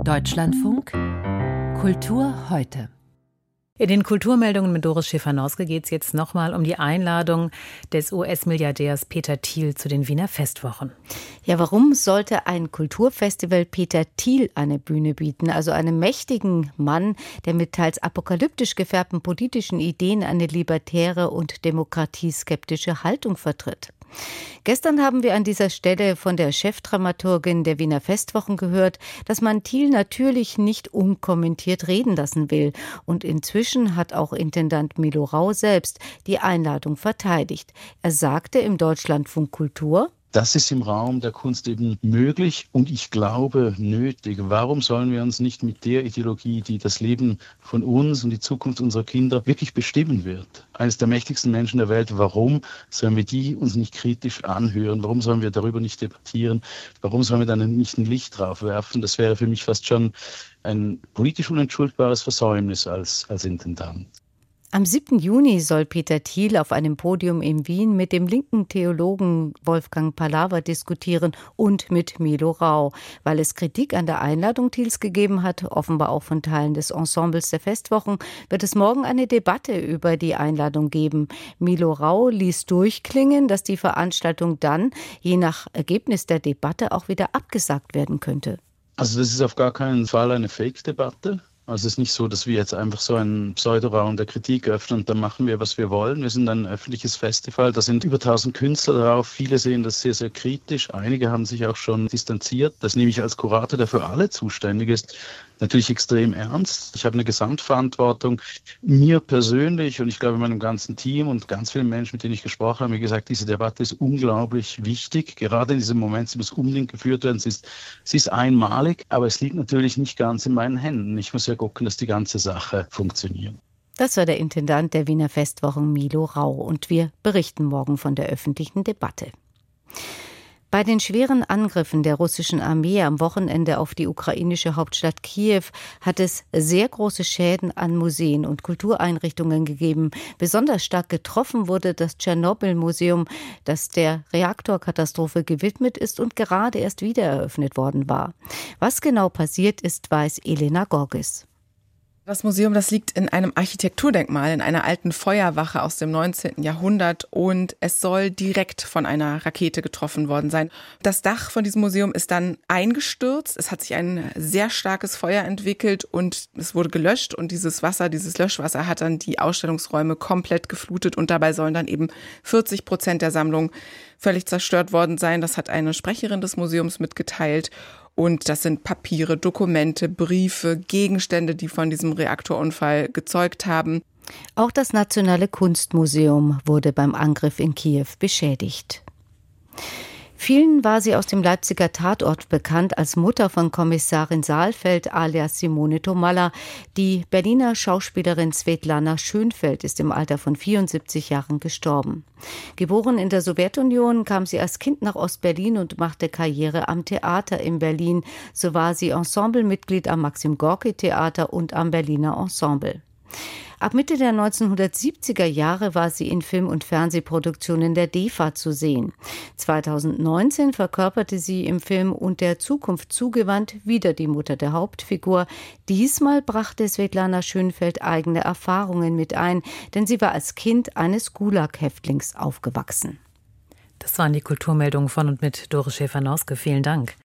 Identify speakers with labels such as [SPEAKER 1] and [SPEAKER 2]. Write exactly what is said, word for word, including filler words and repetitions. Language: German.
[SPEAKER 1] Deutschlandfunk Kultur heute.
[SPEAKER 2] In den Kulturmeldungen mit Doris Schäfer-Noske geht es jetzt nochmal um die Einladung des U S-Milliardärs Peter Thiel zu den Wiener Festwochen.
[SPEAKER 3] Ja, warum sollte ein Kulturfestival Peter Thiel eine Bühne bieten, also einem mächtigen Mann, der mit teils apokalyptisch gefärbten politischen Ideen eine libertäre und demokratieskeptische Haltung vertritt? Gestern haben wir an dieser Stelle von der Chefdramaturgin der Wiener Festwochen gehört, dass man Thiel natürlich nicht unkommentiert reden lassen will. Und inzwischen hat auch Intendant Milo Rau selbst die Einladung verteidigt. Er sagte im Deutschlandfunk Kultur:
[SPEAKER 4] Das ist im Raum der Kunst eben möglich und ich glaube nötig. Warum sollen wir uns nicht mit der Ideologie, die das Leben von uns und die Zukunft unserer Kinder wirklich bestimmen wird, eines der mächtigsten Menschen der Welt, warum sollen wir die uns nicht kritisch anhören? Warum sollen wir darüber nicht debattieren? Warum sollen wir dann nicht ein Licht drauf werfen? Das wäre für mich fast schon ein politisch unentschuldbares Versäumnis als, als Intendant.
[SPEAKER 3] Am siebten Juni soll Peter Thiel auf einem Podium in Wien mit dem linken Theologen Wolfgang Palaver diskutieren und mit Milo Rau. Weil es Kritik an der Einladung Thiels gegeben hat, offenbar auch von Teilen des Ensembles der Festwochen, wird es morgen eine Debatte über die Einladung geben. Milo Rau ließ durchklingen, dass die Veranstaltung dann, je nach Ergebnis der Debatte, auch wieder abgesagt werden könnte.
[SPEAKER 4] Also das ist auf gar keinen Fall eine Fake-Debatte. Also es ist nicht so, dass wir jetzt einfach so einen Pseudoraum der Kritik öffnen und dann machen wir, was wir wollen. Wir sind ein öffentliches Festival, da sind über tausend Künstler drauf. Viele sehen das sehr, sehr kritisch. Einige haben sich auch schon distanziert. Das nehme ich als Kurator, der für alle zuständig ist, natürlich extrem ernst. Ich habe eine Gesamtverantwortung. Mir persönlich und ich glaube meinem ganzen Team und ganz vielen Menschen, mit denen ich gesprochen habe, haben mir gesagt, diese Debatte ist unglaublich wichtig. Gerade in diesem Moment, sie muss unbedingt geführt werden. Sie ist, sie ist einmalig, aber es liegt natürlich nicht ganz in meinen Händen. Ich muss ja gucken, dass die ganze Sache funktioniert.
[SPEAKER 3] Das war der Intendant der Wiener Festwochen Milo Rau und wir berichten morgen von der öffentlichen Debatte. Bei den schweren Angriffen der russischen Armee am Wochenende auf die ukrainische Hauptstadt Kiew hat es sehr große Schäden an Museen und Kultureinrichtungen gegeben. Besonders stark getroffen wurde das Tschernobyl-Museum, das der Reaktorkatastrophe gewidmet ist und gerade erst wieder eröffnet worden war. Was genau passiert ist, weiß Elena Gorges.
[SPEAKER 5] Das Museum, das liegt in einem Architekturdenkmal, in einer alten Feuerwache aus dem neunzehnten Jahrhundert und es soll direkt von einer Rakete getroffen worden sein. Das Dach von diesem Museum ist dann eingestürzt, es hat sich ein sehr starkes Feuer entwickelt und es wurde gelöscht und dieses Wasser, dieses Löschwasser hat dann die Ausstellungsräume komplett geflutet und dabei sollen dann eben vierzig Prozent der Sammlung völlig zerstört worden sein. Das hat eine Sprecherin des Museums mitgeteilt. Und das sind Papiere, Dokumente, Briefe, Gegenstände, die von diesem Reaktorunfall gezeugt haben.
[SPEAKER 3] Auch das Nationale Kunstmuseum wurde beim Angriff in Kiew beschädigt. Vielen war sie aus dem Leipziger Tatort bekannt als Mutter von Kommissarin Saalfeld alias Simone Tomalla. Die Berliner Schauspielerin Svetlana Schönfeld ist im Alter von vierundsiebzig Jahren gestorben. Geboren in der Sowjetunion, kam sie als Kind nach Ostberlin und machte Karriere am Theater in Berlin. So war sie Ensemblemitglied am Maxim-Gorki-Theater und am Berliner Ensemble. Ab Mitte der neunzehnhundertsiebziger Jahre war sie in Film- und Fernsehproduktionen der D E F A zu sehen. zweitausendneunzehn verkörperte sie im Film Und der Zukunft zugewandt wieder die Mutter der Hauptfigur. Diesmal brachte Svetlana Schönfeld eigene Erfahrungen mit ein, denn sie war als Kind eines Gulag-Häftlings aufgewachsen.
[SPEAKER 2] Das waren die Kulturmeldungen von und mit Doris Schäfer-Noske. Vielen Dank.